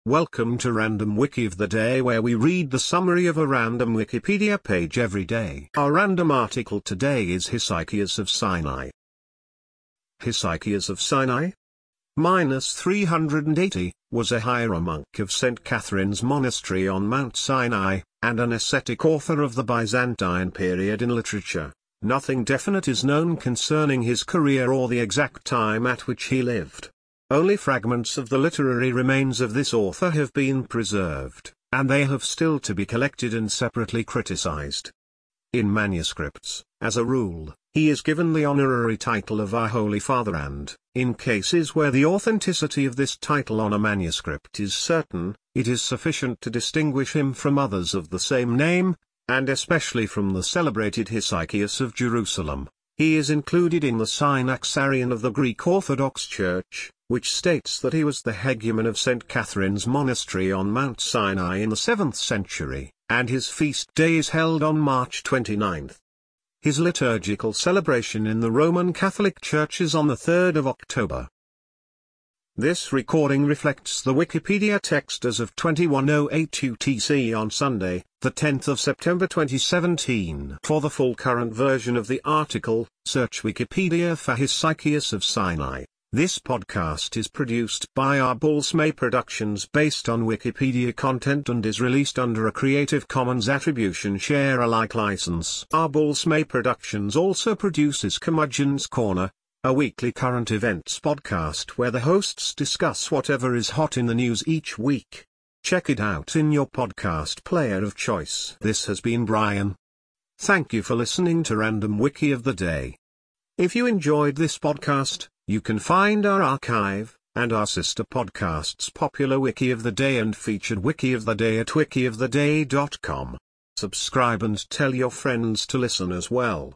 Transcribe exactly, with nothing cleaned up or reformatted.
Welcome to Random Wiki of the Day, where we read the summary of a random Wikipedia page every day. Our random article today is Hesychius of Sinai. Hesychius of Sinai? Minus three hundred eighty, was a hieromonk of Saint Catherine's Monastery on Mount Sinai, and an ascetic author of the Byzantine period in literature. Nothing definite is known concerning his career or the exact time at which he lived. Only fragments of the literary remains of this author have been preserved, and they have still to be collected and separately criticized. In manuscripts, as a rule, he is given the honorary title of Our Holy Father, and, in cases where the authenticity of this title on a manuscript is certain, it is sufficient to distinguish him from others of the same name, and especially from the celebrated Hesychius of Jerusalem. He is included in the Synaxarion of the Greek Orthodox Church, which states that he was the hegumen of Saint Catherine's Monastery on Mount Sinai in the seventh century, and his feast day is held on March twenty-ninth. His liturgical celebration in the Roman Catholic Church is on the third of October. This recording reflects the Wikipedia text as of twenty-one oh eight U T C on Sunday, the tenth of September twenty seventeen. For the full current version of the article, search Wikipedia for Hesychius of Sinai. This podcast is produced by Arbulsmay Productions based on Wikipedia content and is released under a Creative Commons Attribution Share Alike license. Arbulsmay Productions also produces Curmudgeon's Corner, a weekly current events podcast where the hosts discuss whatever is hot in the news each week. Check it out in your podcast player of choice. This has been Brian. Thank you for listening to Random Wiki of the Day. If you enjoyed this podcast, you can find our archive, and our sister podcasts Popular Wiki of the Day and Featured Wiki of the Day at wiki of the day dot com. Subscribe and tell your friends to listen as well.